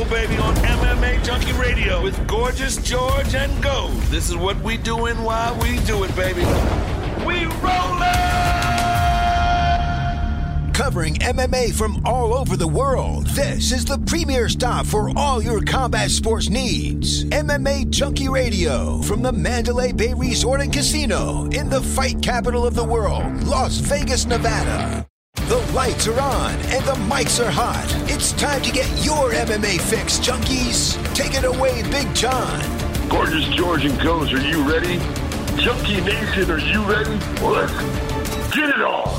go, baby, on MMA Junkie Radio with Gorgeous George and Gold. This is what we doing while we do it, baby. We rollin'! Covering MMA from all over the world, this is the premier stop for all your combat sports needs. MMA Junkie Radio from the Mandalay Bay Resort and Casino in the fight capital of the world, Las Vegas, Nevada. The lights are on and the mics are hot. It's time to get your MMA fix, junkies. Take it away, Big John. Gorgeous George and Goes, are you ready? Junkie Nation, are you ready? Well, let's get it on.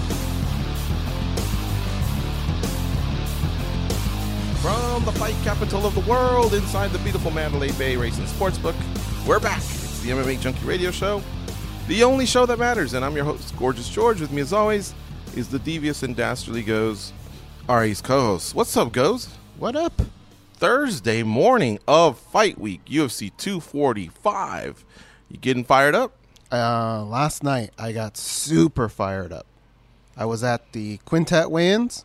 From the fight capital of the world, inside the beautiful Mandalay Bay Racing Sportsbook, we're back. It's the MMA Junkie Radio Show, the only show that matters, and I'm your host, Gorgeous George. With me, as always, is the devious and dastardly Goes, Ari's co-host. What's up, Goes? What up? Thursday morning of Fight Week, UFC 245. You getting fired up? Last night, I got super fired up. I was at the Quintet weigh-ins,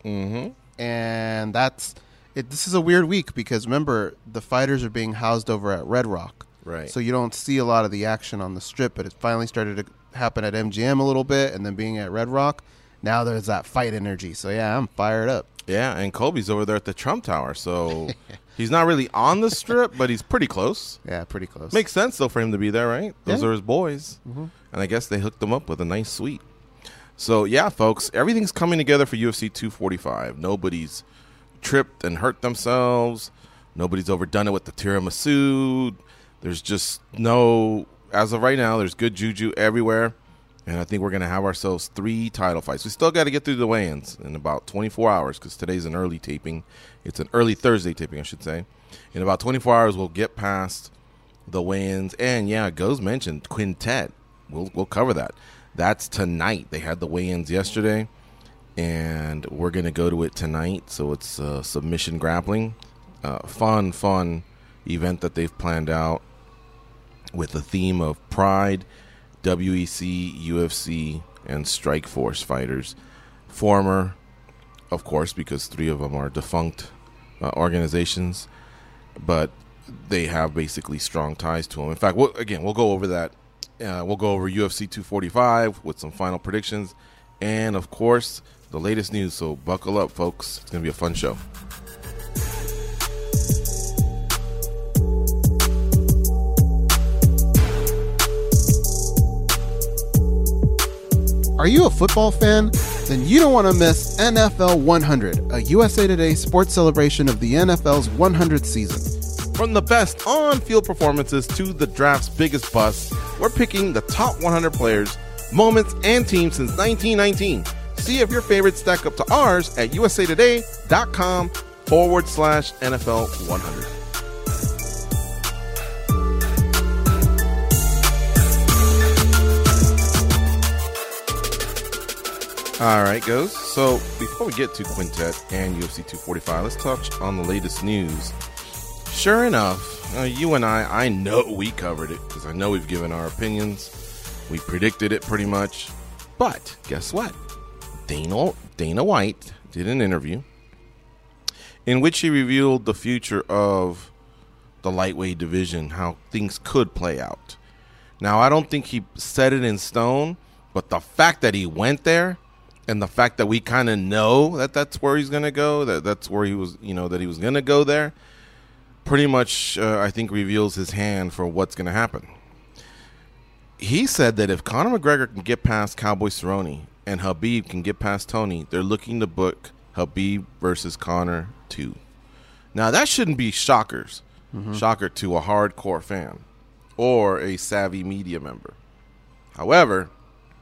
and this is a weird week because, remember, the fighters are being housed over at Red Rock. Right. So you don't see a lot of the action on the Strip, but it finally started to happen at MGM a little bit, and then being at Red Rock, now there's that fight energy. So, yeah, I'm fired up. Yeah, and Colby's over there at the Trump Tower, so he's not really on the Strip, but he's pretty close. Yeah, pretty close. Makes sense, though, for him to be there, right? Those are his boys. Mm-hmm. And I guess they hooked him up with a nice suite. So, yeah, folks, everything's coming together for UFC 245. Nobody's tripped and hurt themselves. Nobody's overdone it with the tiramisu. There's just no, as of right now, there's good juju everywhere. And I think we're going to have ourselves 3 title fights. We still got to get through the weigh-ins in about 24 hours because today's an early taping. It's an early Thursday taping, I should say. In about 24 hours, we'll get past the weigh-ins. And, yeah, Goes mentioned Quintet. We'll cover that. That's tonight. They had the weigh-ins yesterday. And we're going to go to it tonight. So it's submission grappling. Fun event that they've planned out with the theme of Pride, WEC, UFC, and Strikeforce fighters. Former, of course, because 3 of them are defunct organizations. But they have basically strong ties to them. In fact, we'll go over that. We'll go over UFC 245 with some final predictions. And, of course, the latest news, so buckle up, folks. It's going to be a fun show. Are you a football fan? Then you don't want to miss NFL 100, a USA Today sports celebration of the NFL's 100th season. From the best on-field performances to the draft's biggest busts, we're picking the top 100 players, moments, and teams since 1919. See if your favorites stack up to ours at usatoday.com/NFL 100. All right, Goes. So before we get to Quintet and UFC 245, let's touch on the latest news. Sure enough, you and I know we covered it because I know we've given our opinions. We predicted it pretty much. But guess what? Dana White did an interview in which he revealed the future of the lightweight division, how things could play out. Now, I don't think he set it in stone, but the fact that he went there and the fact that we kind of know that that's where he's going to go, that's where he was, that he was going to go there, pretty much, I think, reveals his hand for what's going to happen. He said that if Conor McGregor can get past Cowboy Cerrone and Khabib can get past Tony, they're looking to book Khabib versus Conor 2. Now, that shouldn't be shocker to a hardcore fan or a savvy media member. However,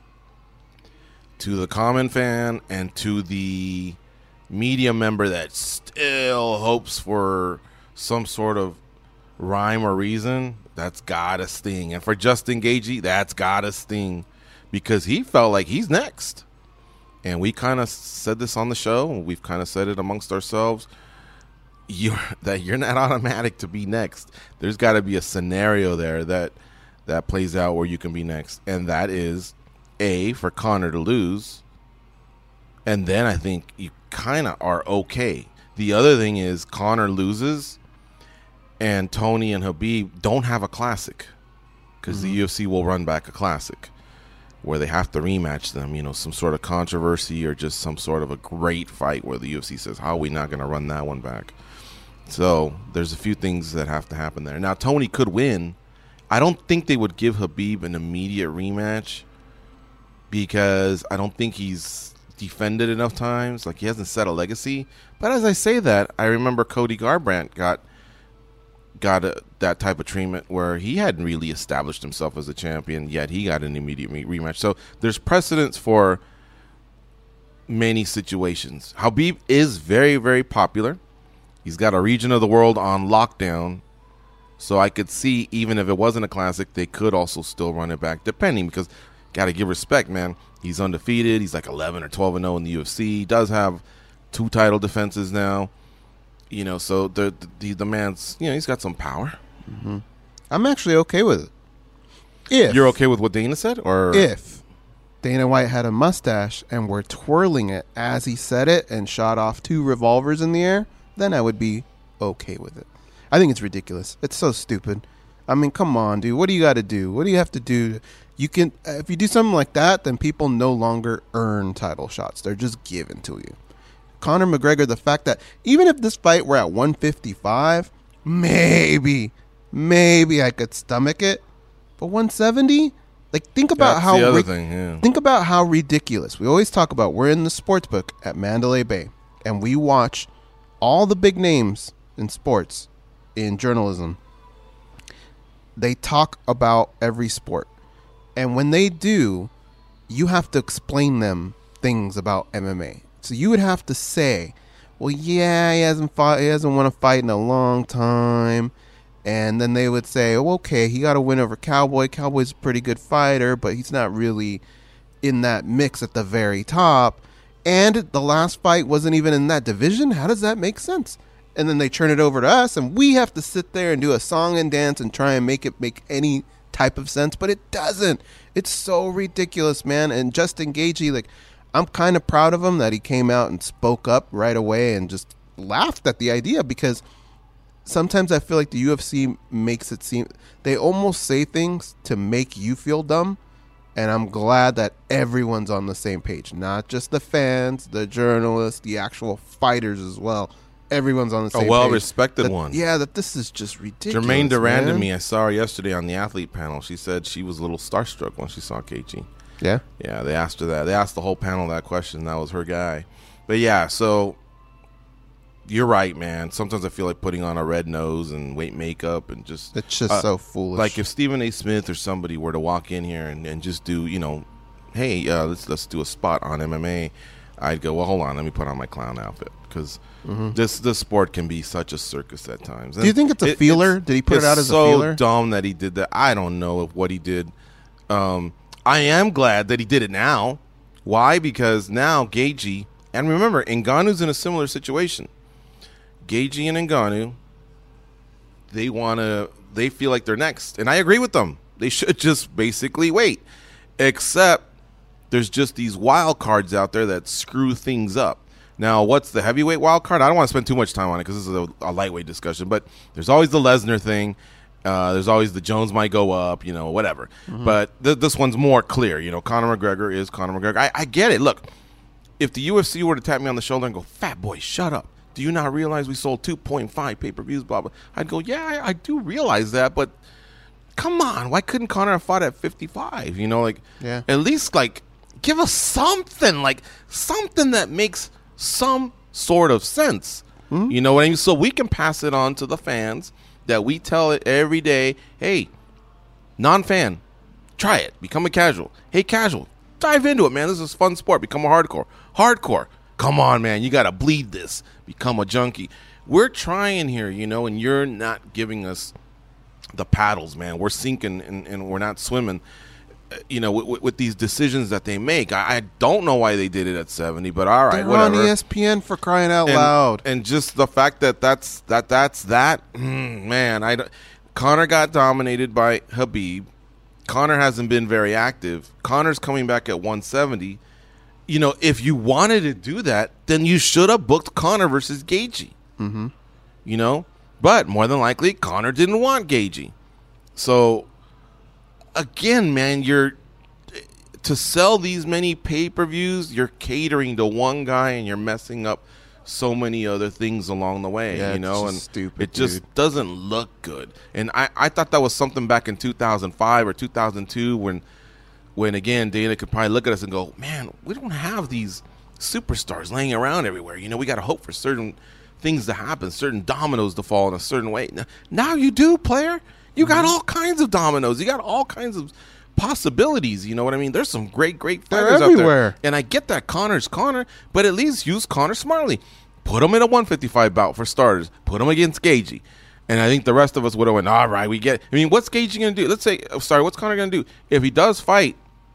to the common fan and to the media member that still hopes for some sort of rhyme or reason, that's gotta sting. And for Justin Gaethje, that's gotta sting because he felt like he's next. And we kind of said this on the show, and we've kind of said it amongst ourselves, you're not automatic to be next. There's got to be a scenario there that plays out where you can be next. And that is, A, for Conor to lose, and then I think you kind of are okay. The other thing is Conor loses, and Tony and Khabib don't have a classic because the UFC will run back a classic where they have to rematch them, you know, some sort of controversy or just some sort of a great fight where the UFC says, how are we not going to run that one back? So there's a few things that have to happen there. Now, Tony could win. I don't think they would give Khabib an immediate rematch because I don't think he's defended enough times. Like, he hasn't set a legacy. But as I say that, I remember Cody Garbrandt got that type of treatment where he hadn't really established himself as a champion, yet he got an immediate rematch. So there's precedence for many situations. Khabib is very, very popular. He's got a region of the world on lockdown. So I could see, even if it wasn't a classic, they could also still run it back, depending, because got to give respect, man. He's undefeated. He's like 11 or 12-0 in the UFC. He does have 2 title defenses now. You know, so the man's, you know, he's got some power. Mm-hmm. I'm actually okay with it. If you're okay with what Dana said, or if Dana White had a mustache and were twirling it as he said it and shot off 2 revolvers in the air, then I would be okay with it. I think it's ridiculous. It's so stupid. I mean, come on, dude. What do you got to do? What do you have to do? You can, if you do something like that, then people no longer earn title shots. They're just given to you. Conor McGregor, the fact that even if this fight were at 155, maybe I could stomach it. But 170, like, think about think about how ridiculous. We always talk about, we're in the sports book at Mandalay Bay, and we watch all the big names in sports, in journalism. They talk about every sport. And when they do, you have to explain them things about MMA. So you would have to say, well, yeah, he hasn't won a fight in a long time. And then they would say, oh, okay, he got a win over Cowboy. Cowboy's a pretty good fighter, but he's not really in that mix at the very top. And the last fight wasn't even in that division. How does that make sense? And then they turn it over to us, and we have to sit there and do a song and dance and try and make it make any type of sense, but it doesn't. It's so ridiculous, man. And Justin Gaethje, like, I'm kind of proud of him that he came out and spoke up right away and just laughed at the idea, because sometimes I feel like the UFC makes it seem, they almost say things to make you feel dumb. And I'm glad that everyone's on the same page, not just the fans, the journalists, the actual fighters as well. Everyone's on the same page. A well-respected one. Yeah, that this is just ridiculous. Jermaine Durandamy, I saw her yesterday on the athlete panel. She said she was a little starstruck when she saw Gaethje. Yeah? Yeah, they asked her that. They asked the whole panel that question. That was her guy. But yeah, so you're right, man. Sometimes I feel like putting on a red nose and weight makeup and just... It's just so foolish. Like if Stephen A. Smith or somebody were to walk in here and just do, you know, hey, let's do a spot on MMA, I'd go, well, hold on, let me put on my clown outfit. Because this sport can be such a circus at times. And do you think it's a feeler? Did he put it out as a feeler? It's so dumb that he did that. I don't know if what he did. I am glad that he did it now. Why? Because now Gaethje, and remember, Ngannou's in a similar situation. Gaethje and Ngannou, they feel like they're next. And I agree with them. They should just basically wait. Except there's just these wild cards out there that screw things up. Now, what's the heavyweight wild card? I don't want to spend too much time on it because this is a lightweight discussion. But there's always the Lesnar thing. There's always the Jones might go up, you know, whatever. But this one's more clear. You know, Conor McGregor is Conor McGregor. I get it. Look, if the UFC were to tap me on the shoulder and go, fat boy, shut up. Do you not realize we sold 2.5 pay-per-views, blah, blah? I'd go, yeah, I do realize that. But come on. Why couldn't Conor have fought at 55? You know, like, at least, like, give us something. Like, something that makes some sort of sense. You know what I mean? So we can pass it on to the fans that we tell it every day, hey, non-fan, try it. Become a casual. Hey, casual, dive into it, man. This is a fun sport. Become a hardcore. Hardcore. Come on, man. You got to bleed this. Become a junkie. We're trying here, you know, and you're not giving us the paddles, man. We're sinking and we're not swimming. You know, with these decisions that they make. I don't know why they did it at 70, but all right, they're whatever. on ESPN for crying out loud. And just the fact that that's man, Conor got dominated by Khabib. Conor hasn't been very active. Conor's coming back at 170. you know, if you wanted to do that, then you should have booked Conor versus Gaethje. Mm-hmm. You know, but more than likely, Conor didn't want Gaethje. So, again, man, to sell these many pay-per-views, you're catering to one guy and you're messing up so many other things along the way, Yeah, you know, it's and just stupid, it just dude. doesn't look good. And I thought that was something back in 2005 or 2002 when again, Dana could probably look at us and go, man, we don't have these superstars laying around everywhere. You know, we got to hope for certain things to happen, certain dominoes to fall in a certain way. Now you do, player. You got all kinds of dominoes. You got all kinds of possibilities. You know what I mean? There's some great fighters out there. everywhere. And I get that Conor's Conor, but at least use Conor smartly. Put him in a 155 bout for starters. Put him against Gaethje. And I think the rest of us would have went, all right, we get it. I mean, what's Gaethje going to do? Let's say, what's Conor going to do? If he does fight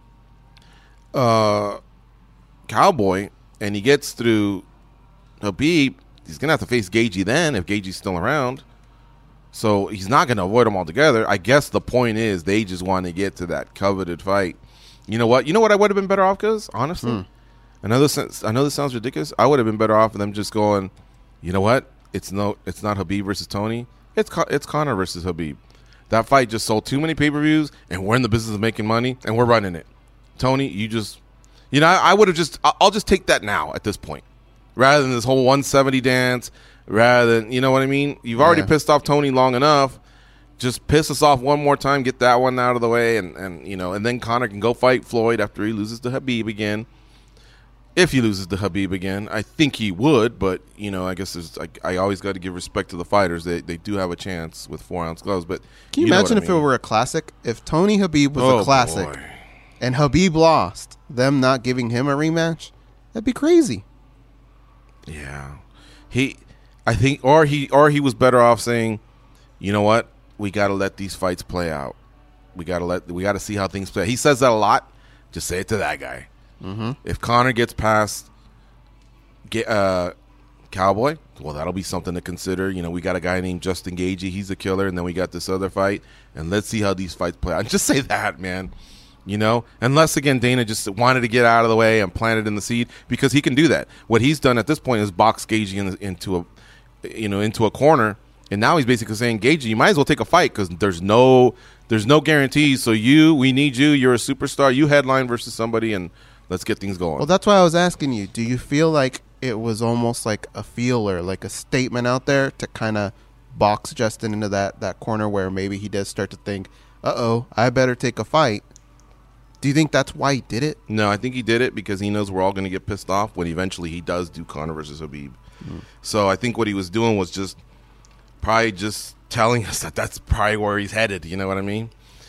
Cowboy and he gets through Khabib, he's going to have to face Gaethje then if Gaethje's still around. So he's not going to avoid him altogether. I guess the point is they just want to get to that coveted fight. You know what? I would have been better off, because honestly, I know this sounds ridiculous. I would have been better off with them just going, you know what? It's not Khabib versus Tony. It's Conor versus Khabib. That fight just sold too many pay-per-views, and we're in the business of making money, and we're running it. Tony, I would have I'll just take that now at this point, rather than this whole 170 dance. Rather than, you know what I mean? You've already pissed off Tony long enough. Just piss us off one more time, get that one out of the way, and you know, and then Conor can go fight Floyd after he loses to Khabib again. If he loses to Khabib again, I think he would, but you know, I guess I always got to give respect to the fighters. They do have a chance with 4-ounce gloves. But Can you imagine if it were a classic? If Tony Khabib was a classic boy. and Khabib lost, them not giving him a rematch, that'd be crazy. Yeah, I think, or he was better off saying, you know what, we got to let these fights play out. We got to see how things play. He says that a lot. Just say it to that guy. Mm-hmm. If Conor gets past Cowboy, well, that'll be something to consider. You know, we got a guy named Justin Gaethje. He's a killer, and then we got this other fight, and let's see how these fights play out. And just say that, man. You know, unless again Dana just wanted to get out of the way and plant it in the seed, because he can do that. What he's done at this point is box Gaethje into a corner, and now he's basically saying, Gaethje, you might as well take a fight, because there's no guarantees. So we need you. You're a superstar. You headline versus somebody, and let's get things going. Well, that's why I was asking you. Do you feel like it was almost like a feeler, like a statement out there to kind of box Justin into that corner where maybe he does start to think, I better take a fight? Do you think that's why he did it? No, I think he did it because he knows we're all going to get pissed off when eventually he does do Conor versus Khabib. So I think what he was doing was just telling us that that's probably where he's headed. You know what I mean?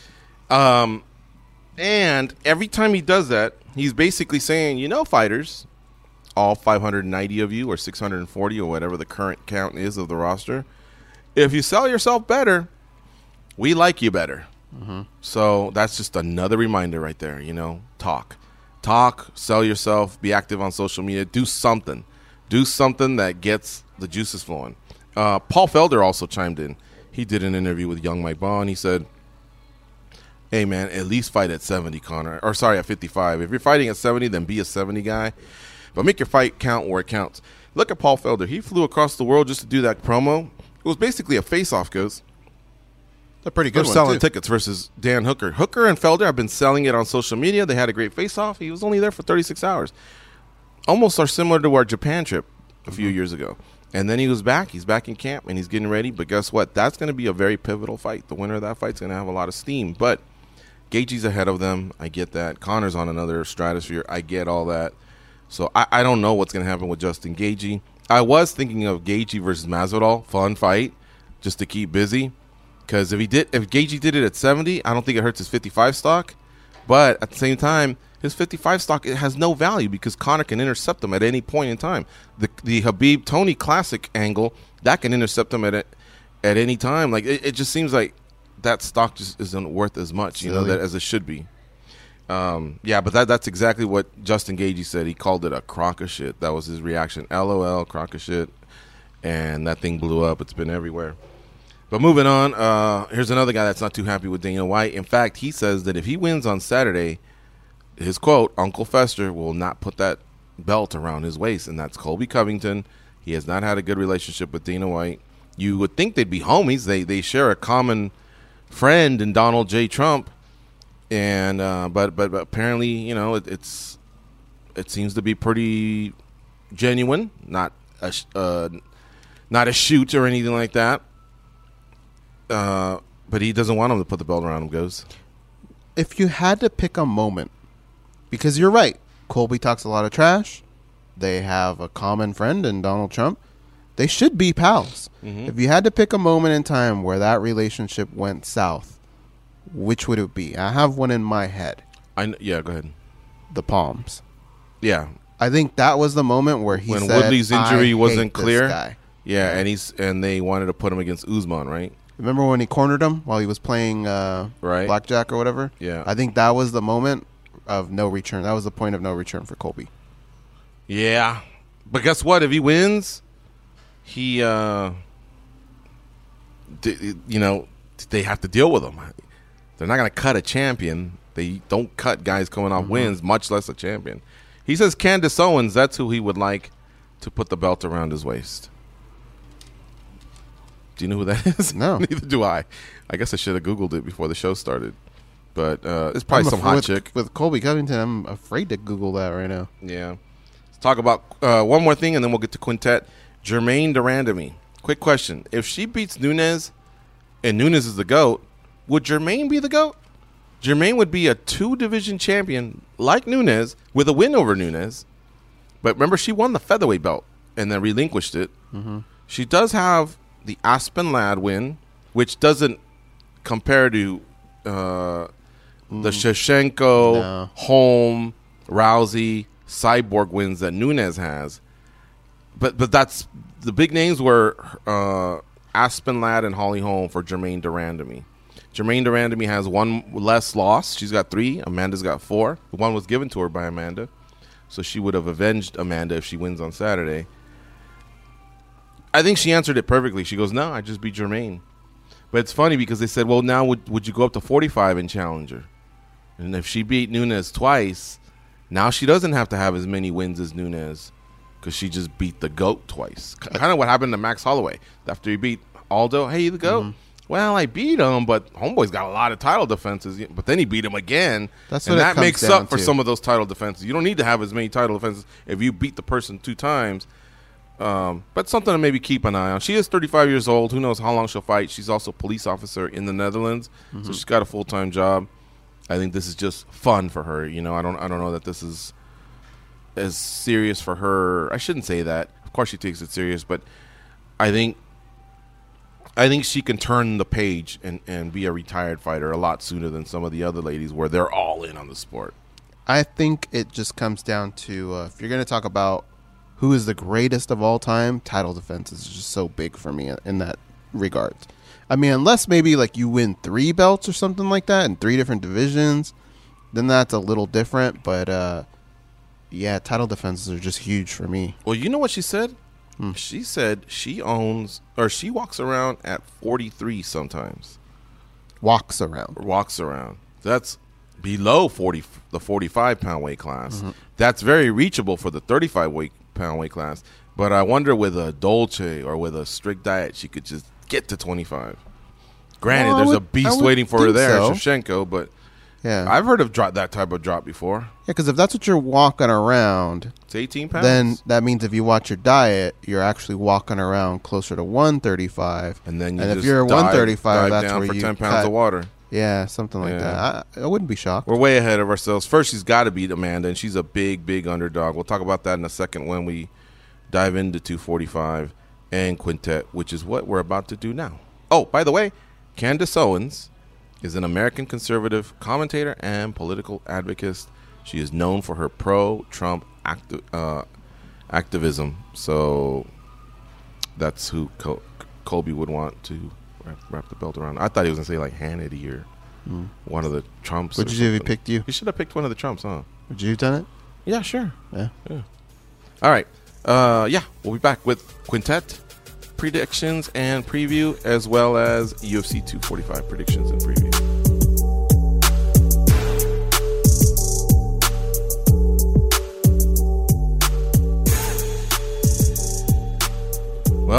And every time he does that, he's basically saying, you know, fighters, all 590 of you or 640 or whatever the current count is of the roster, if you sell yourself better, we like you better. Mm-hmm. So that's just another reminder right there, you know, talk, sell yourself, be active on social media, do something that gets the juices flowing. Paul Felder also chimed in. He did an interview with Young Mike Bond. He said, hey man, at least fight at 70, Conor, or sorry, at 55. If you're fighting at 70, then be a 70 guy, but make your fight count where it counts. Look at Paul Felder. He flew across the world just to do that promo. It was basically a face-off, goes. A pretty good They're one, selling too. tickets versus Dan Hooker. Hooker and Felder have been selling it on social media. They had a great face-off. He was only there for 36 hours. Almost are similar to our Japan trip a few years ago. And then he was back. He's back in camp, and he's getting ready. But guess what? That's going to be a very pivotal fight. The winner of that fight's going to have a lot of steam. But Gaethje's ahead of them. I get that. Conor's on another stratosphere. I get all that. So I don't know what's going to happen with Justin Gaethje. I was thinking of Gaethje versus Masvidal. Fun fight, just to keep busy. Because if Gaethje did it at 70, I don't think it hurts his 55 stock. But at the same time, his 55 stock, it has no value because Conor can intercept him at any point in time. The Khabib Tony Classic angle, that can intercept him at any time. Like it just seems like that stock just isn't worth as much, you know, as it should be. Yeah, but that's exactly what Justin Gaethje said. He called it a crock of shit. That was his reaction. LOL, crock of shit. And that thing blew up. It's been everywhere. But moving on, here's another guy that's not too happy with Dana White. In fact, he says that if he wins on Saturday, his quote, Uncle Fester will not put that belt around his waist, and that's Colby Covington. He has not had a good relationship with Dana White. You would think they'd be homies. They share a common friend in Donald J. Trump, and but apparently, you know, it seems to be pretty genuine, not a shoot or anything like that. But he doesn't want him to put the belt around him. Goes. If you had to pick a moment, because you're right, Colby talks a lot of trash. They have a common friend in Donald Trump. They should be pals. Mm-hmm. If you had to pick a moment in time where that relationship went south, which would it be? I have one in my head. Yeah, go ahead. The Palms. Yeah. I think that was the moment where he when said, Woodley's injury I wasn't hate clear. This guy. Yeah, and they wanted to put him against Usman, right? Remember when he cornered him while he was playing right. blackjack or whatever? Yeah. I think that was the moment of no return. That was the point of no return for Colby. Yeah. But guess what? If he wins, he, you know, they have to deal with him. They're not going to cut a champion. They don't cut guys coming off wins, much less a champion. He says Candace Owens, that's who he would like to put the belt around his waist. Do you know who that is? No. Neither do I. I guess I should have Googled it before the show started. But it's probably some hot chick. With Colby Covington, I'm afraid to Google that right now. Yeah. Let's talk about one more thing, and then we'll get to Quintet. Jermaine Durandamy. Quick question. If she beats Nunes, and Nunes is the GOAT, would Jermaine be the GOAT? Jermaine would be a 2-division champion like Nunes with a win over Nunes. But remember, she won the featherweight belt and then relinquished it. Mm-hmm. She does have the Aspen Ladd win, which doesn't compare to the Shevchenko, Holm, Rousey, Cyborg wins that Nunes has. But that's the big names were Aspen Ladd and Holly Holm for Jermaine Durandamy. Jermaine Durandamy has one less loss. She's got 3. Amanda's got 4. The one was given to her by Amanda. So she would have avenged Amanda if she wins on Saturday. I think she answered it perfectly. She goes, no, I just beat Jermaine. But it's funny because they said, well, now would you go up to 45 and challenge her? And if she beat Nunes twice, now she doesn't have to have as many wins as Nunes because she just beat the GOAT twice. Kind of what happened to Max Holloway. After he beat Aldo, hey, you the GOAT? Mm-hmm. Well, I beat him, but Homeboy's got a lot of title defenses. But then he beat him again. That's and what that makes up for to. some of those title defenses. You don't need to have as many title defenses if you beat the person 2 times. But something to maybe keep an eye on. She is 35 years old. Who knows how long she'll fight. She's also a police officer in the Netherlands, so she's got a full-time job. I think this is just fun for her. You know, I don't know that this is as serious for her. I shouldn't say that. Of course she takes it serious, but I think she can turn the page and be a retired fighter a lot sooner than some of the other ladies where they're all in on the sport. I think it just comes down to if you're going to talk about who is the greatest of all time, title defense is just so big for me in that regard. I mean, unless maybe like you win 3 belts or something like that in 3 different divisions, then that's a little different. But yeah, title defenses are just huge for me. Well, you know what she said? She said she walks around at 43 sometimes. Walks around. That's below the 45-pound weight class. Mm-hmm. That's very reachable for the 35-pound weight class. But I wonder with a Dolce or with a strict diet, she could just get to 25. Granted, there's a beast waiting for her there, Shevchenko, but yeah, I've heard of that type of drop before. Yeah, because if that's what you're walking around, it's 18 pounds. Then that means if you watch your diet, you're actually walking around closer to 135. And then if you're 135, that's down where for you 10 pounds cut. of water. Yeah, something like that. I wouldn't be shocked. We're way ahead of ourselves. First, she's got to beat Amanda, and she's a big, big underdog. We'll talk about that in a second when we dive into 245 and Quintet, which is what we're about to do now. Oh, by the way, Candace Owens is an American conservative commentator and political advocate. She is known for her pro-Trump activism. So that's who Colby would want to wrap the belt around. I thought he was going to say like Hannity or one of the Trumps. Would you do if he picked you? You should have picked one of the Trumps, huh? Would you have done it? Yeah, sure. Yeah. All right. We'll be back with Quintet predictions and preview, as well as UFC 245 predictions and preview.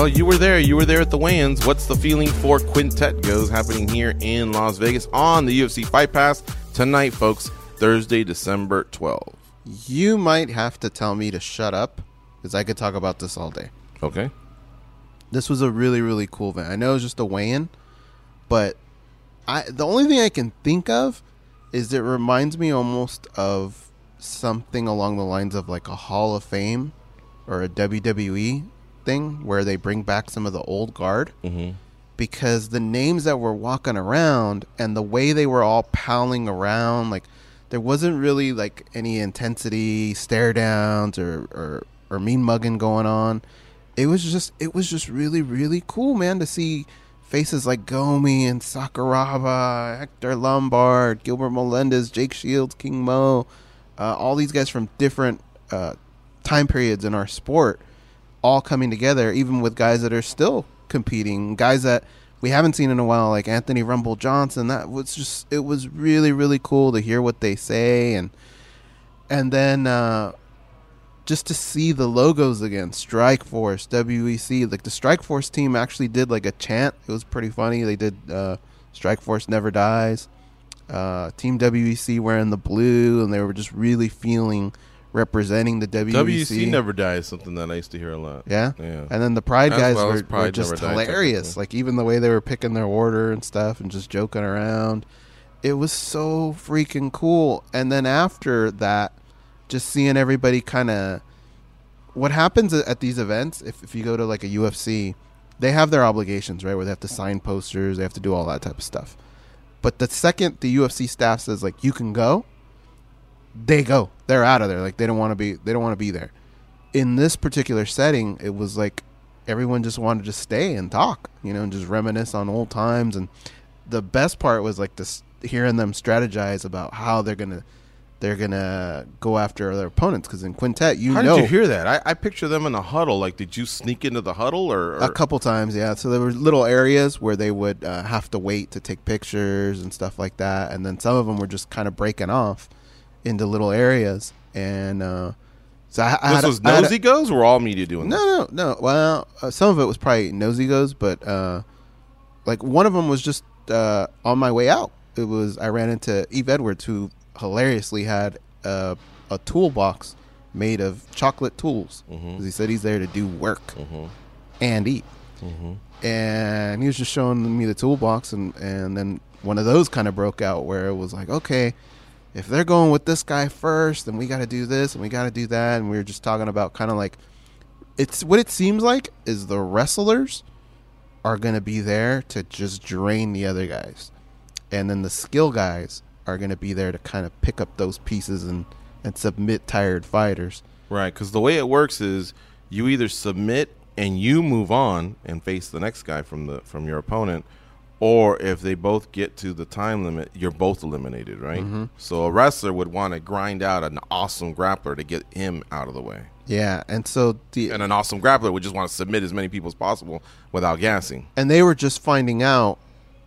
Well, you were there. You were there at the weigh-ins. What's the feeling for Quintet Goes happening here in Las Vegas on the UFC Fight Pass tonight, folks, Thursday, December 12th. You might have to tell me to shut up because I could talk about this all day. Okay. This was a really, really cool event. I know it was just a weigh-in, but the only thing I can think of is it reminds me almost of something along the lines of like a Hall of Fame or a WWE thing where they bring back some of the old guard. Mm-hmm. Because the names that were walking around and the way they were all palling around, like there wasn't really like any intensity, stare downs or mean mugging going on. It was just really, really cool, man, to see faces like Gomi and Sakuraba, Hector Lombard, Gilbert Melendez, Jake Shields, King Mo, all these guys from different time periods in our sport all coming together, even with guys that are still competing, guys that we haven't seen in a while, like Anthony Rumble Johnson. That was just, it was really, really cool to hear what they say, and then just to see the logos again, Strike Force, WEC. Like the Strike Force team actually did like a chant. It was pretty funny. They did Strike Force Never Dies. Team WEC wearing the blue, and they were just really representing the WEC. WEC Never Dies is something that I used to hear a lot. Yeah? Yeah. And then the Pride As guys well as were Pride just Never Died, hilarious. technically. Like even the way they were picking their order and stuff and just joking around. It was so freaking cool. And then after that, just seeing everybody kind of... What happens at these events, if you go to like a UFC, they have their obligations, right? Where they have to sign posters, they have to do all that type of stuff. But the second the UFC staff says like you can go, they go. They're out of there. Like they don't want to be there. In this particular setting, it was like everyone just wanted to stay and talk, and just reminisce on old times. And the best part was like this, hearing them strategize about how they're gonna go after their opponents. Because in Quintet, How did you hear that? I picture them in a huddle. Like, did you sneak into the huddle or? A couple times, yeah. So there were little areas where they would have to wait to take pictures and stuff like that. And then some of them were just kind of breaking off into little areas. And so this was Nosy Goes, or all media doing this? No. Well, some of it was probably Nosy Goes, but like one of them was just on my way out. I ran into Eve Edwards, who hilariously had a toolbox made of chocolate tools, because he said he's there to do work and eat. And he was just showing me the toolbox, and then one of those kind of broke out where it was like, okay, if they're going with this guy first, then we got to do this and we got to do that. And we were just talking about kind of like, it's what it seems like is the wrestlers are going to be there to just drain the other guys, and then the skill guys are going to be there to kind of pick up those pieces and submit tired fighters. Right, because the way it works is you either submit and you move on and face the next guy from your opponent, or if they both get to the time limit, you're both eliminated, right? So a wrestler would want to grind out an awesome grappler to get him out of the way. Yeah, and so and an awesome grappler would just want to submit as many people as possible without gassing. And they were just finding out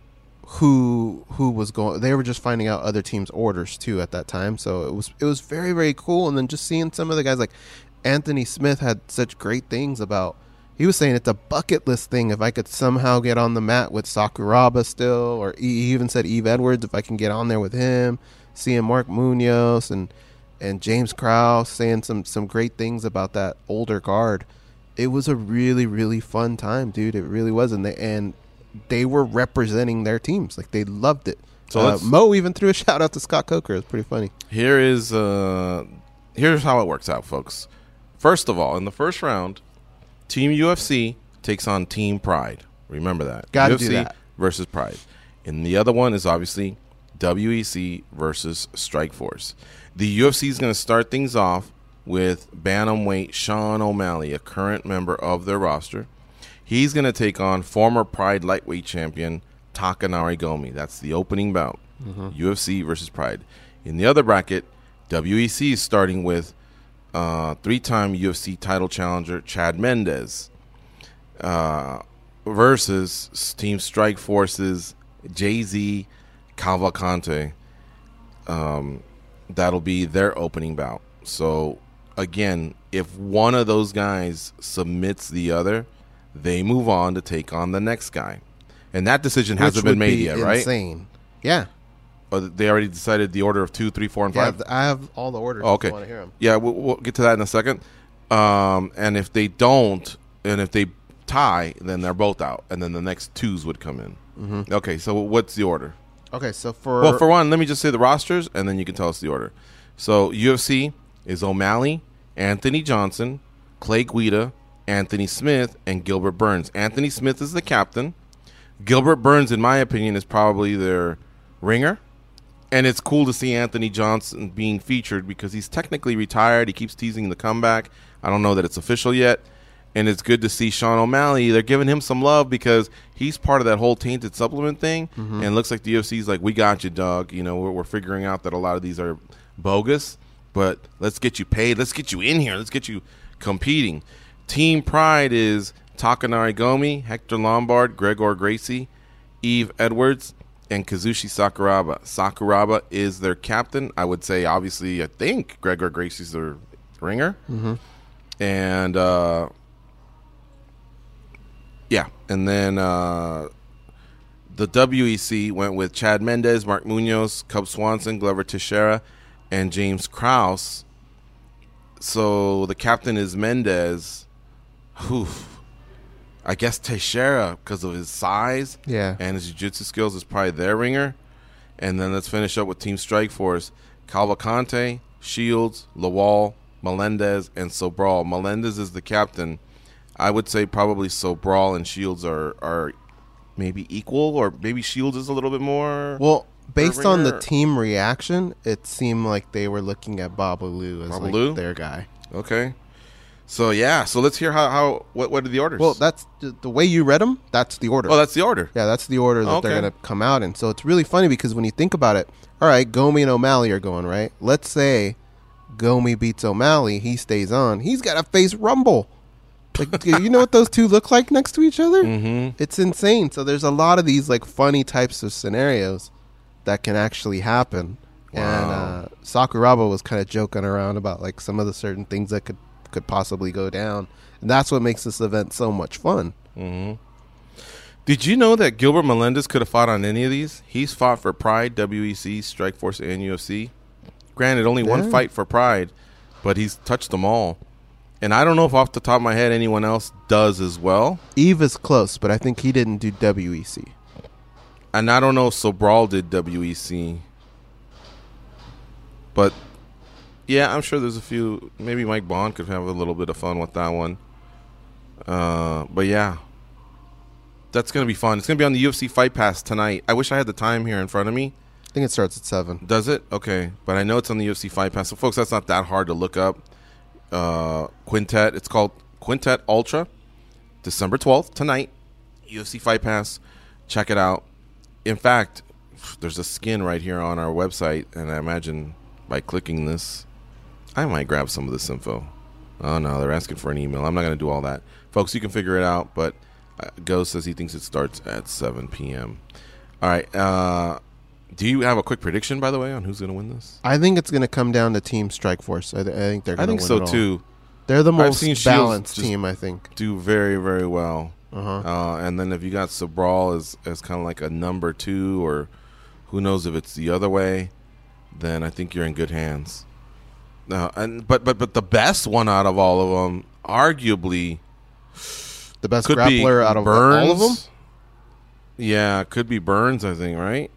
who was going. They were just finding out other teams' orders too at that time. So it was very, very cool. And then just seeing some of the guys, like Anthony Smith had such great things about. He was saying it's a bucket list thing if I could somehow get on the mat with Sakuraba still, or he even said Eve Edwards, if I can get on there with him. Seeing Mark Munoz and James Krause saying some great things about that older guard. It was a really, really fun time, dude. It really was. And they were representing their teams. Like, they loved it. So Mo even threw a shout out to Scott Coker. It was pretty funny. Here's how it works out, folks. First of all, in the first round, Team UFC takes on Team Pride. Remember that. Got to UFC do that. versus Pride. And the other one is obviously WEC versus Strike Force. The UFC is going to start things off with bantamweight Sean O'Malley, a current member of their roster. He's going to take on former Pride lightweight champion Takanori Gomi. That's the opening bout. UFC versus Pride. In the other bracket, WEC is starting with three-time UFC title challenger Chad Mendes versus Team Strike Force's Jay-Z Cavalcante. That'll be their opening bout. So, again, if one of those guys submits the other, they move on to take on the next guy. And that decision hasn't Which been would made be yet, right? Insane. Yeah. Or they already decided the order of 2, 3, 4, and 5? Yeah, I have all the orders. Oh, okay. If you want to hear them. Yeah, we'll get to that in a second. And if they don't, and if they tie, then they're both out. And then the next twos would come in. Mm-hmm. Okay, so what's the order? Okay, so for... Well, for one, let me just say the rosters, and then you can tell us the order. So UFC is O'Malley, Anthony Johnson, Clay Guida, Anthony Smith, and Gilbert Burns. Anthony Smith is the captain. Gilbert Burns, in my opinion, is probably their ringer. And it's cool to see Anthony Johnson being featured because he's technically retired. He keeps teasing the comeback. I don't know that it's official yet. And it's good to see Sean O'Malley. They're giving him some love because he's part of that whole tainted supplement thing. Mm-hmm. And it looks like the UFC's like, we got you, dog. You know, we're figuring out that a lot of these are bogus. But let's get you paid. Let's get you in here. Let's get you competing. Team Pride is Takanori Gomi, Hector Lombard, Gregor Gracie, Eve Edwards, and Kazushi Sakuraba. Sakuraba is their captain. I would say, obviously, I think Gregor Gracie's their ringer. Mm-hmm. And, yeah. And then the WEC went with Chad Mendez, Mark Munoz, Cub Swanson, Glover Teixeira, and James Krause. So the captain is Mendez. I guess Teixeira, because of his size and his jiu-jitsu skills, is probably their ringer. And then let's finish up with Team Strikeforce. Cavalcante, Shields, Lawal, Melendez, and Sobral. Melendez is the captain. I would say probably Sobral and Shields are maybe equal, or maybe Shields is a little bit more. Well, based on the team reaction, it seemed like they were looking at Babalu as like their guy. Okay. So, yeah. So, let's hear what are the orders? Well, that's the way you read them. That's the order. Oh, that's the order. Yeah, that's the order that they're going to come out in. So, it's really funny because when you think about it, all right, Gomi and O'Malley are going, right? Let's say Gomi beats O'Malley. He stays on. He's got to face Rumble. Like, you know what those two look like next to each other? Mm-hmm. It's insane. So, there's a lot of these like funny types of scenarios that can actually happen. Wow. And Sakuraba was kind of joking around about like some of the certain things that could possibly go down, and that's what makes this event so much fun. Mm-hmm. Did you know that Gilbert Melendez could have fought on any of these? He's fought for Pride, WEC, Strikeforce, and UFC. Granted, only one fight for Pride, but he's touched them all. And I don't know if off the top of my head anyone else does as well. Eve is close, but I think he didn't do WEC. And I don't know if Sobral did WEC. But yeah, I'm sure there's a few. Maybe Mike Bond could have a little bit of fun with that one. But yeah, that's going to be fun. It's going to be on the UFC Fight Pass tonight. I wish I had the time here in front of me. I think it starts at 7. Does it? Okay. But I know it's on the UFC Fight Pass. So, folks, that's not that hard to look up. Quintet. It's called Quintet Ultra. December 12th, tonight. UFC Fight Pass. Check it out. In fact, there's a skin right here on our website, and I imagine by clicking this, I might grab some of this info. Oh, no, they're asking for an email. I'm not going to do all that. Folks, you can figure it out, but Ghost says he thinks it starts at 7 p.m. All right. Do you have a quick prediction, by the way, on who's going to win this? I think it's going to come down to Team Strikeforce. I think they're going to win so, it all. too. They're the most balanced team, I think. Do very, very well. And then if you got Sobral as kind of like a number 2, or who knows if it's the other way, then I think you're in good hands. But the best one out of all of them, arguably, the best grappler out of Burns. All of them. Yeah, it could be Burns. I think, right?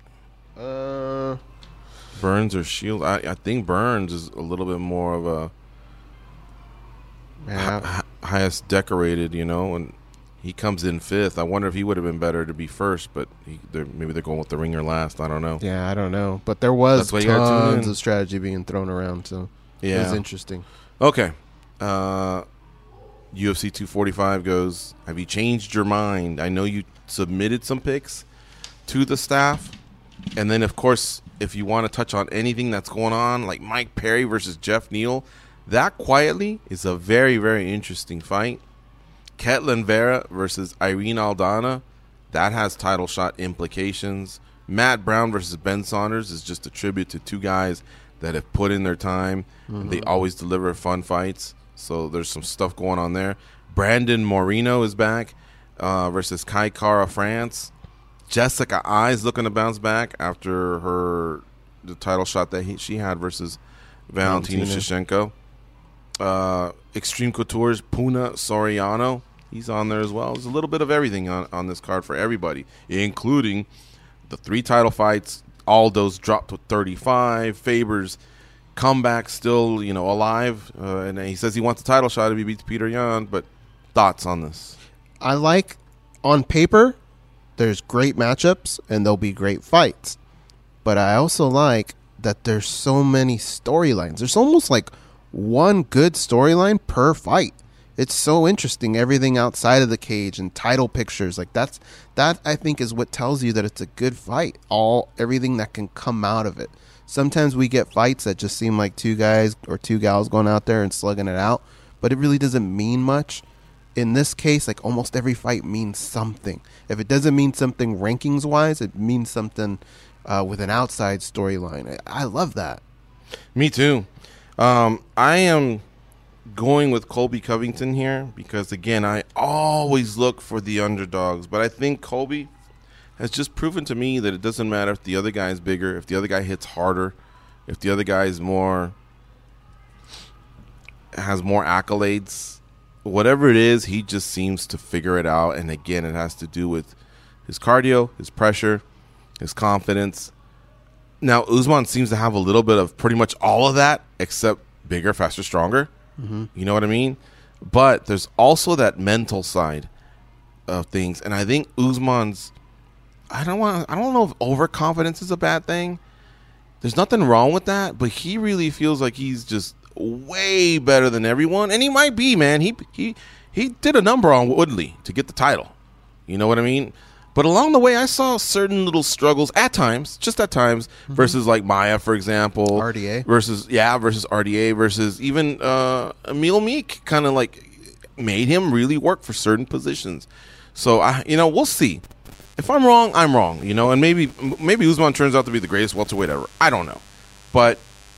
Burns or Shield. I think Burns is a little bit more of a highest decorated, and he comes in 5th. I wonder if he would have been better to be first, but maybe they're going with the ringer last. I don't know. Yeah, I don't know. But there was tons of strategy being thrown around, so it was interesting. Okay. UFC 245 goes, have you changed your mind? I know you submitted some picks to the staff. And then, of course, if you want to touch on anything that's going on, like Mike Perry versus Jeff Neal, that quietly is a very, very interesting fight. Ketlin Vera versus Irene Aldana, that has title shot implications. Matt Brown versus Ben Saunders is just a tribute to two guys that have put in their time. And they always deliver fun fights. So there's some stuff going on there. Brandon Moreno is back. versus Kai Kara France. Jessica Ai's looking to bounce back after the title shot that she had versus Valentina Shevchenko. Extreme Couture's Puna Soriano. He's on there as well. There's a little bit of everything on this card for everybody, including the 3 title fights. Aldo's dropped to 35. Faber's comeback still, alive. And he says he wants a title shot if he beats Peter Yan. But thoughts on this? I like, on paper, there's great matchups and there'll be great fights. But I also like that there's so many storylines. There's almost like one good storyline per fight. It's so interesting, everything outside of the cage and title pictures. Like that I think is what tells you that it's a good fight. Everything that can come out of it. Sometimes we get fights that just seem like 2 guys or 2 gals going out there and slugging it out, but it really doesn't mean much. In this case, like almost every fight means something. If it doesn't mean something rankings wise, it means something with an outside storyline. I love that. Me too. I am going with Colby Covington here because, again, I always look for the underdogs, but I think Colby has just proven to me that it doesn't matter if the other guy is bigger, if the other guy hits harder, if the other guy has more accolades. Whatever it is, he just seems to figure it out. And again, it has to do with his cardio, his pressure, his confidence. Now, Usman seems to have a little bit of pretty much all of that, except bigger, faster, stronger. Mm-hmm. You know what I mean? But there's also that mental side of things. And I think Usman's, I don't know if overconfidence is a bad thing. There's nothing wrong with that, but he really feels like he's just way better than everyone, and he might be, man. He did a number on Woodley to get the title. You know what I mean? But along the way, I saw certain little struggles at times, mm-hmm. versus like Maia, for example, RDA versus RDA versus even Emil Meek, kind of like made him really work for certain positions. So we'll see. If I'm wrong, I'm wrong. And maybe Usman turns out to be the greatest welterweight ever. I don't know, but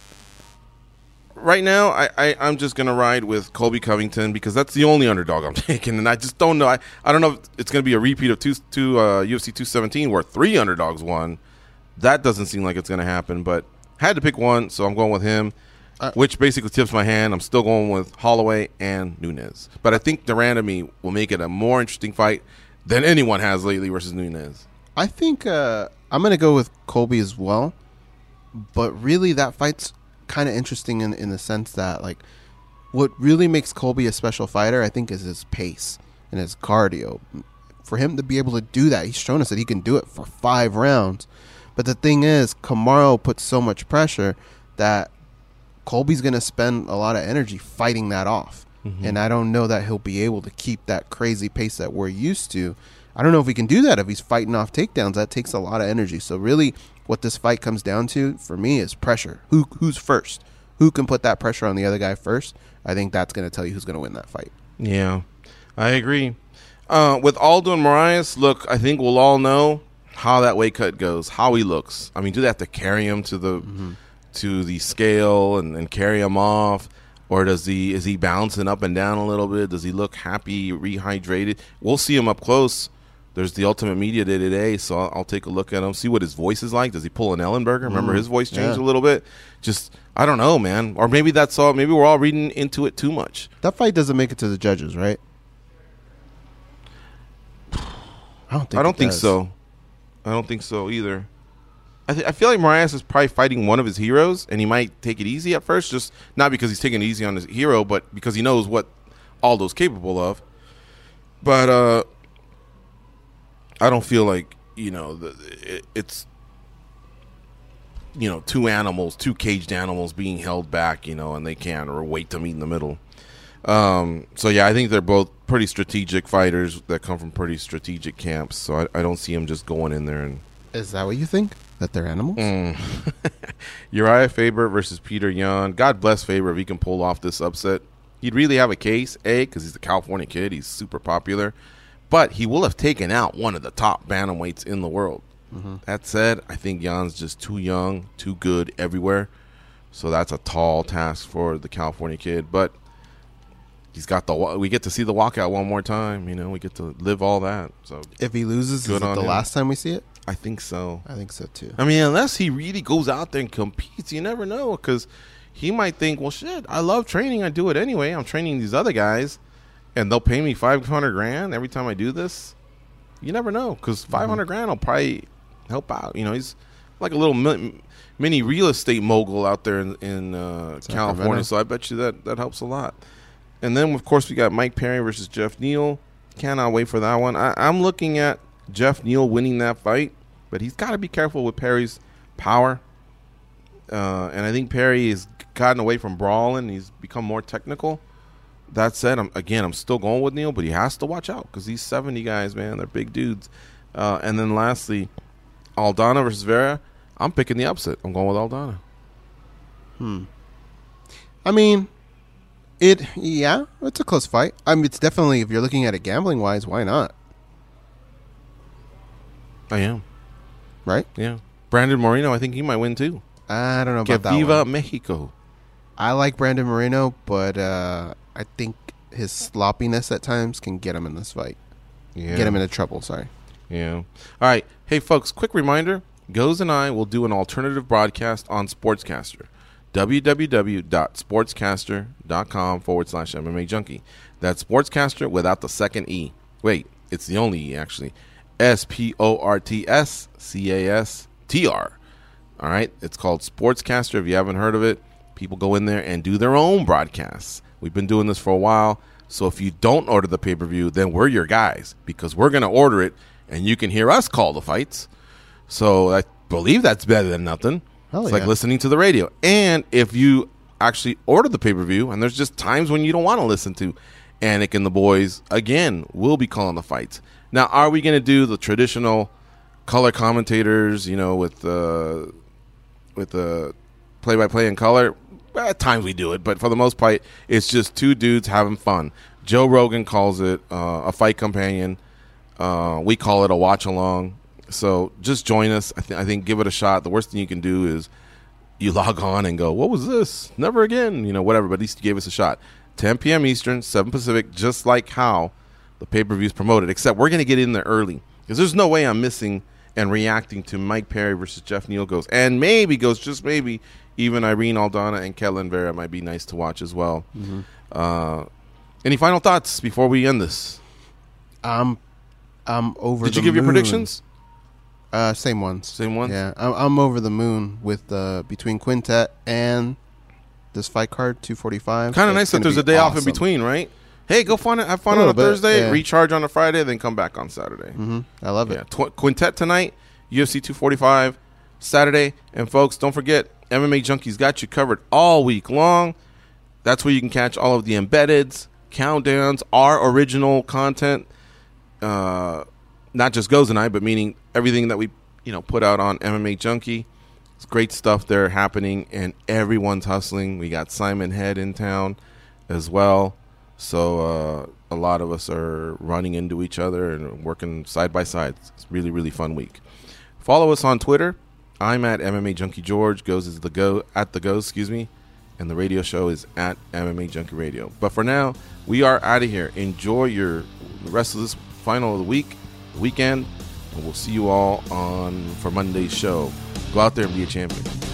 right now, I'm just going to ride with Colby Covington because that's the only underdog I'm taking, and I just don't know. I don't know if it's going to be a repeat of UFC 217 where 3 underdogs won. That doesn't seem like it's going to happen, but had to pick one, so I'm going with him, which basically tips my hand. I'm still going with Holloway and Nunes. But I think Durandamy will make it a more interesting fight than anyone has lately versus Nunes. I think I'm going to go with Colby as well, but really that fight's kind of interesting in the sense that, like, what really makes Colby a special fighter, I think, is his pace and his cardio. For him to be able to do that, he's shown us that he can do it for 5 rounds. But the thing is, Kamaru puts so much pressure that Colby's going to spend a lot of energy fighting that off. Mm-hmm. And I don't know that he'll be able to keep that crazy pace that we're used to. I don't know if he can do that if he's fighting off takedowns. That takes a lot of energy. So really, what this fight comes down to for me is pressure. Who's first? Who can put that pressure on the other guy first? I think that's going to tell you who's going to win that fight. Yeah, I agree. With Aldo and Moraes, look, I think we'll all know how that weight cut goes, how he looks. I mean, do they have to carry him to the scale and carry him off? Or is he bouncing up and down a little bit? Does he look happy, rehydrated? We'll see him up close. There's the Ultimate Media Day today, so I'll take a look at him, see what his voice is like. Does he pull an Ellenberger? Remember his voice changed a little bit? Just, I don't know, man. Or maybe that's all. Maybe we're all reading into it too much. That fight doesn't make it to the judges, right? I don't think so. I don't think so either. I feel like Moraes is probably fighting one of his heroes, and he might take it easy at first, just not because he's taking it easy on his hero, but because he knows what Aldo's capable of. But I don't feel like, it's, 2 caged animals being held back, and they can't or wait to meet in the middle. So, yeah, I think they're both pretty strategic fighters that come from pretty strategic camps. So I don't see them just going in there and... Is that what you think? That they're animals? Uriah Faber versus Peter Yan. God bless Faber if he can pull off this upset. He'd really have a case, because he's a California kid. He's super popular. But he will have taken out one of the top bantamweights in the world. Mm-hmm. That said, I think Yan's just too young, too good everywhere. So that's a tall task for the California kid. But he's got we get to see the walkout one more time. You know, we get to live all that. So If he loses, is it the last time we see it? I think so. I think so too. I mean, unless he really goes out there and competes, you never know, because he might think, well, shit, I love training. I do it anyway. I'm training these other guys, and they'll pay me $500,000 every time I do this. You never know, because $500,000 will probably help out. You know, he's like a little mini real estate mogul out there in California, so I bet you that helps a lot. And then, of course, we got Mike Perry versus Jeff Neal. Cannot wait for that one. I'm looking at Jeff Neal winning that fight, but he's got to be careful with Perry's power. And I think Perry has gotten away from brawling. He's become more technical. That said, I'm still going with Neal, but he has to watch out because these 70 guys, man, they're big dudes. And then lastly, Aldana versus Vera. I'm picking the upset. I'm going with Aldana. I mean, it's a close fight. I mean, it's definitely, if you're looking at it gambling wise, why not? I am. Right? Yeah. Brandon Moreno, I think he might win too. I don't know about that Viva one. Mexico. I like Brandon Moreno, but I think his sloppiness at times can get him in this fight. Yeah. Get him into trouble, sorry. Yeah. All right. Hey, folks, quick reminder. Goes and I will do an alternative broadcast on Sportscaster. www.sportscaster.com/MMA Junkie. That's Sportscaster without the second E. Wait, it's the only E, actually. SPORTSCASTR. All right. It's called Sportscaster. If you haven't heard of it, people go in there and do their own broadcasts. We've been doing this for a while. So if you don't order the pay-per-view, then we're your guys because we're going to order it and you can hear us call the fights. So I believe that's better than nothing. It's like listening to the radio. And if you actually order the pay-per-view, and there's just times when you don't want to listen to Anik and the boys, again, we'll be calling the fights. Now, are we going to do the traditional color commentators, you know, with the play-by-play in color? At times we do it, but for the most part, it's just two dudes having fun. Joe Rogan calls it a fight companion. We call it a watch-along. So just join us. I think give it a shot. The worst thing you can do is you log on and go, what was this? Never again. You know, whatever, but at least you gave us a shot. 10 p.m. Eastern, 7 Pacific, just like how the pay-per-view is promoted, except we're going to get in there early because there's no way I'm missing and reacting to Mike Perry versus Jeff Neal goes. And maybe goes, just maybe, even Irene Aldana and Ketlen Vera might be nice to watch as well. Any final thoughts before we end this? I'm over. Did you give your predictions? Same ones. Same ones? Yeah, I'm over the moon with between Quintet and this fight card 245. Kind of nice that there's a day off in between, right? Hey, go have fun on a Thursday, recharge on a Friday, then come back on Saturday. I love it. Quintet tonight, UFC 245 Saturday, and folks, don't forget MMA Junkies got you covered all week long. That's where you can catch all of the embeddeds, countdowns, our original content. Not just Goes and I, but meaning everything that we put out on MMA Junkie. It's great stuff there happening, and everyone's hustling. We got Simon Head in town as well. So a lot of us are running into each other and working side by side. It's really, really fun week. Follow us on Twitter. I'm at MMA Junkie George. Goes is at the Goes, and the radio show is at MMA Junkie Radio. But for now, we are out of here. Enjoy the rest of this final of the weekend, and we'll see you all for Monday's show. Go out there and be a champion.